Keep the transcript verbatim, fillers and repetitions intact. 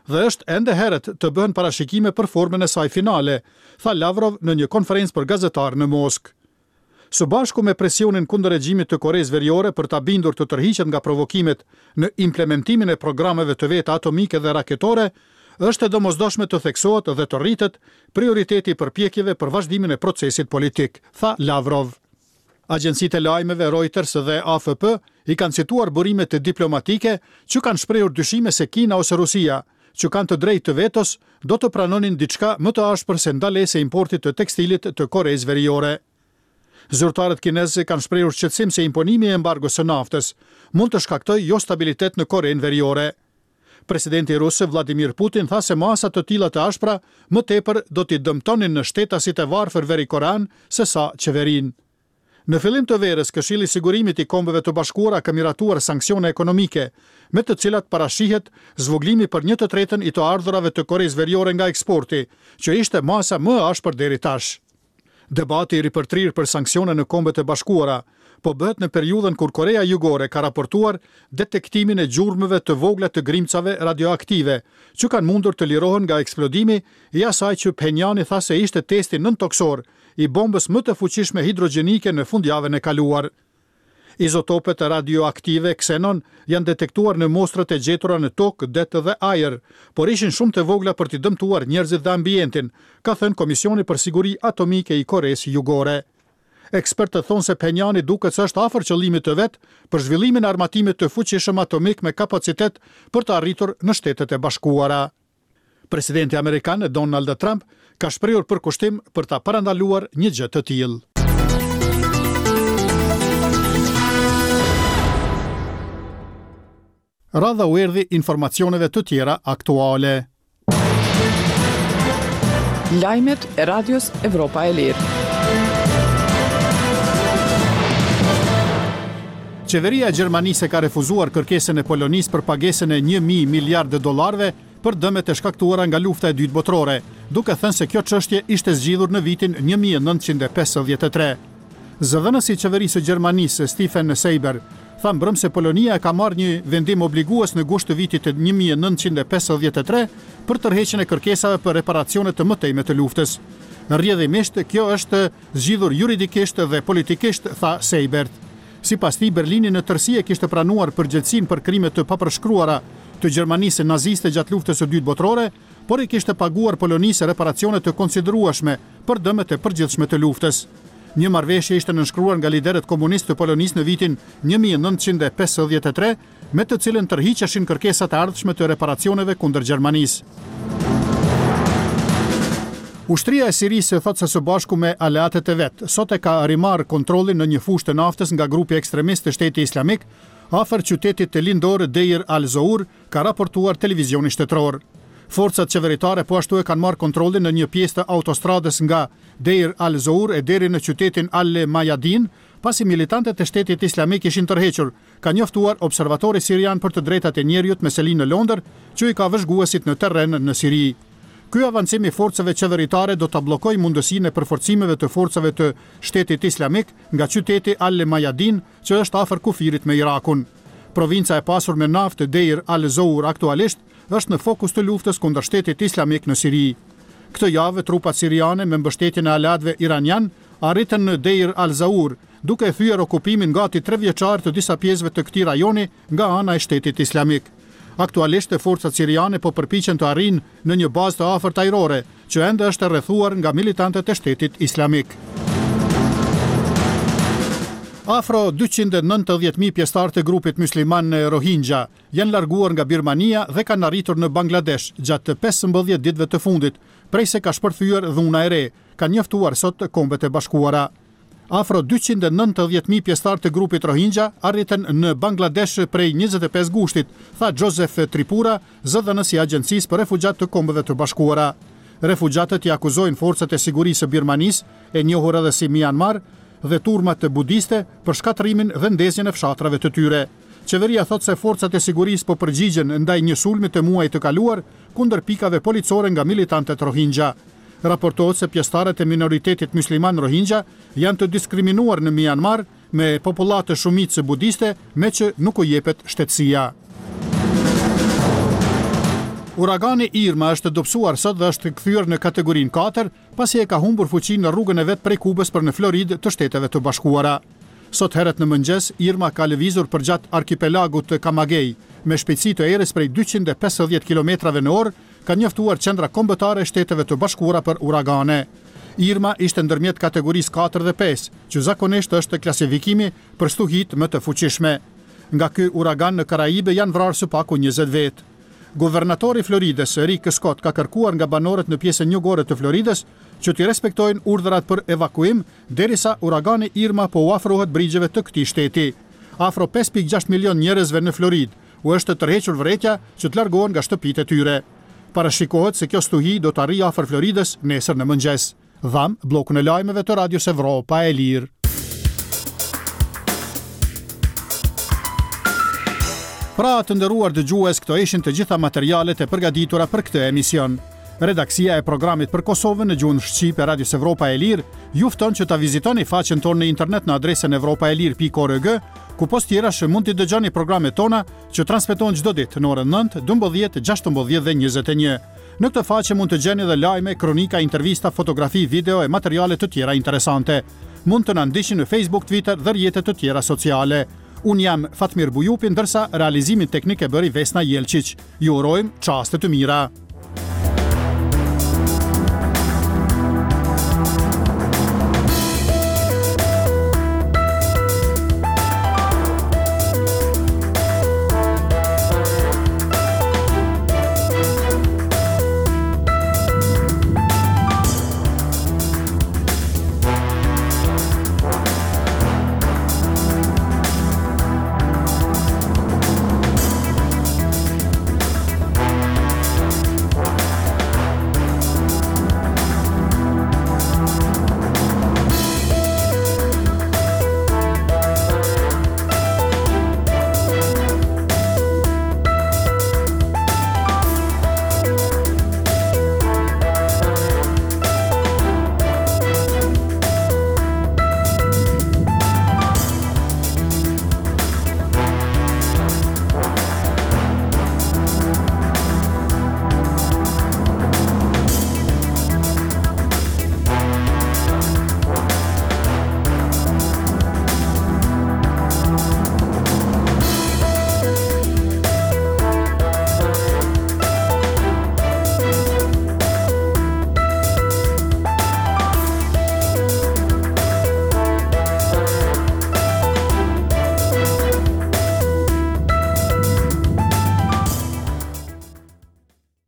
dhe është ende herët të bëhen parashikime për formën e saj finale, tha Lavrov në një konferencë për gazetarë në Moskë. Së bashku me presionin kundër regjimit të Koreas Veriore për ta bindur të tërhiqet nga provokimet në implementimin e programeve të veta atomike dhe raketore, është e domosdoshme të theksohet dhe të rritet prioriteti i përpjekjeve për vazhdimin e procesit politik, tha Lavrov. Agjencitë e lajmeve Reuters dhe A F P i kanë cituar burimet diplomatike që kanë shprehur dyshime se Kina ose Rusia, që kanë të drejtë të vetos, do të pranonin diçka më të ashpër se ndalesa e importit të tekstilit të Koreas Veriore. Zyrtarët kinezë kanë shprehur shqetësim se imponimi i embargos së naftës mund të shkaktojë jo stabilitet në Korenë Veriore. Presidenti rus Vladimir Putin tha se masa të tilla të ashpra më tepër do t'i dëmtonin në shtetasit e varfër verikoran se sa qeverinë. Në fillim të verës, Këshilli i Sigurimit i Kombeve të Bashkuara ka miratuar sanksione ekonomike, me të cilat parashihet zvoglimi për një të tretën i të ardhurave të Koreas Veriore nga eksporti, që ishte masa më e ashpër deri tash. Debati i ripërtrirë për sanksione në Kombet e Bashkuara po bëhet në periudhën kur Korea Jugore ka raportuar detektimin e gjurmëve të vogla të grimcave radioaktive, që kanë mundur të lirohen nga eksplodimi i asaj që Pyongyang tha se ishte testi nëntoksor i bombës më të fuqishme hidrogjenike në fundjavën e kaluar. Izotopet radioaktive xenon janë detektuar në mostrat e gjetura në tokë, det dhe ajër, por ishin shumë të vogla për t'i dëmtuar njerëzit dhe ambientin, ka thënë Komisioni për Siguri Atomike i Koreas Jugore. Ekspertët thonë se Pyongyang duket se është afër qëllimit të vet për zhvillimin e armatimit të fuqishëm atomik me kapacitet për të arritur në Shtetet e Bashkuara. Presidenti amerikan Donald Trump ka shprehur përkushtim për ta parandaluar një gjë të tillë. Radha u erdhi informacioneve të tjera aktuale. Lajmet e Radios Evropa e Lirë. Qeveria e Gjermanisë ka refuzuar kërkesën e Polonisë për pagesën e një mijë miliardë dollarëve për dëmet e shkaktuara nga lufta e dytë botërore, duke thënë se kjo çështje ishte zgjidhur në vitin një mijë e nëntëqind e pesëdhjetë e tre. Zëdhënësi i qeverisë së Gjermanisë, Stefan Seiber, tha mbrëm se Polonia ka marrë një vendim obligues në gusht të vitit të një mijë e nëntëqind e pesëdhjetë e tre për tërheqjen e kërkesave për reparacione të mëtejme të luftës. Rrjedhimisht, kjo është zgjidhur juridikisht dhe politikisht, tha Seibert. Sipas tij, Berlini në tërësi e kishte pranuar përgjegjësinë për krimet të papërshkruara të Gjermanisë naziste gjatë luftës së dytë botërore, por i kishte paguar Polonisë reparacione të konsiderueshme për dëmet e përgjithshme të luftës. Një marrëveshje ishte nënshkruar nga liderët komunistë të Polonisë në vitin një mijë e nëntëqind e pesëdhjetë e tre, me të cilën tërhiqeshin kërkesat e ardhshme të reparacioneve kundër Gjermanisë. Ushtria e Sirisë thotë se së bashku me aleatet e vet, sot e ka rimarrë kontrollin në një fushë të naftës nga grupi ekstremist të Shtetit Islamik afër qytetit të lindor Deir al-Zour, ka raportuar televizioni shtetëror. Forcat qeveritare po ashtu e kanë marrë kontrollin në një pjesë të autostradës nga Deir al-Zour e deri në qytetin Al-Mayadin, pasi militantët e Shtetit Islamik ishin tërhequr, ka njoftuar observatori sirian për të drejtat e njerëzit me selinë në Londër, që i ka vëzhguesit në terren në Siri. Ky avancim i forcave qeveritare do ta bllokojë mundësinë e përforcimeve të forcave të Shtetit Islamik nga qyteti Al-Mayadin, që është afër kufirit me Irakun. Provinca e pasur me naftë Deir al-Zour aktualisht është në fokus të luftës kundër Shtetit Islamik në Siri. Këtë javë trupat siriane me mbështetjen e aleatëve iranian arritën në Deir al-Zour, duke thyer okupimin gati tre vjeçar të disa pjesëve të këtij rajoni nga ana e Shtetit Islamik. Aktualisht forcat siriane po përpiqen të arrijnë në një bazë të afërt ajrore, që ende është e rrethuar nga militantët e Shtetit Islamik. Afro dyqind e nëntëdhjetë mijë pjesëtar të grupit musliman Rohingya janë larguar nga Birmania dhe kanë arritur në Bangladesh gjatë pesëmbëdhjetë ditëve të fundit, prej se ka shpërthyer dhuna e re, ka njoftuar sot Kombet e Bashkuara. Afro dyqind e nëntëdhjetë mijë pjesëtar të grupit Rohingya arritën në Bangladesh prej njëzet e pesë gushtit, tha Joseph Tripura, zëdhënës i Agjencisë për Refugjat të Kombeve të Bashkuara. Refugjatët i akuzojnë forcat e sigurisë së Birmanisë, e njohur edhe si Myanmar, dhe turmat budiste për shkatrimin dhe ndezjen e fshatrave të tyre. Qeveria thot se forcat e sigurisë po përgjigjen ndaj një sulmi të muajit të kaluar kundër pikave policore nga militantët Rohingya. Raportohet se pjesëtarët e minoritetit musliman Rohingya janë të diskriminuar në Myanmar me popullatë shumicë budiste, me që nuk u jepet shtetësia. Uragani Irma është dobësuar sot dhe është kthyer në kategorinë katër, pasi e ka humbur fuqinë në rrugën e vet prej Kubës për në Floridë të Shteteve të Bashkuara. Sot herët në mëngjes, Irma ka lëvizur përgjatë arkipelagut të Camagüey me shpejtësi të erës prej dyqind e pesëdhjetë kilometrave në orë, ka njoftuar qendra kombëtare e Shteteve të Bashkuara për uragane. Irma ishte ndërmjet kategorisë katër dhe pesë, që zakonisht është klasifikimi për stuhit më të fuqishme. Nga ky uragan në Karaibe janë vrarë së paku njëzet vetë. Guvernatori i Floridës, Rick Scott, ka kërkuar nga banorët në pjesën jugore të Floridës që t'i respektojnë urdhërat për evakuim derisa uragani Irma po u afrohet brigjeve të këtij shteti. Afro pesë pikë gjashtë milion njerëzve në Floridë u është tërhequr vërejtja që të largohen nga shtëpitë e tyre. Parashikohet se kjo stuhi do të arrijë afër Floridës nesër në mëngjes. Dham bllokun e lajmeve të Radios Evropa e Lirë. Pra të nderuar dëgjues, këto ishin të gjitha materialet e përgatitura për këtë emision. Redaksia e programit për Kosovën në gjuhën shqipe e Radios Evropa e Lirë ju fton që ta vizitoni faqen tonë në internet në adresën evropaelir pikë org, ku post tjerash mund të dëgjoni programet tona që transmetohen çdo ditë në orën nëntë, dymbëdhjetë, gjashtëmbëdhjetë dhe njëzet e një. Në këtë faqe mund të gjeni edhe lajme, kronika, intervista, fotografi, video e materiale të tjera interesante. Mund të na ndiqni në Facebook, Twitter dhe rrjetet të tjera sociale. Unë jam Fatmir Bujupi, ndërsa realizimin teknik e bëri Vesna Jelčić. Ju urojmë çaste të mira.